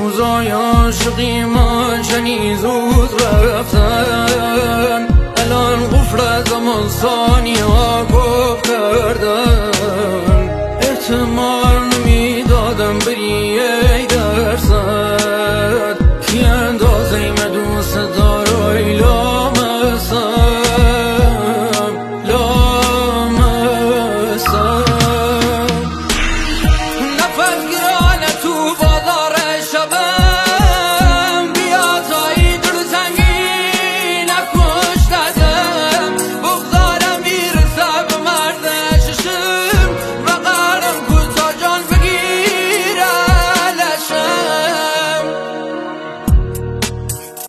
روزای عاشقی ما چنین زود رفتن، الان قفل زمان ثانیه ها گفت کردن. احتمال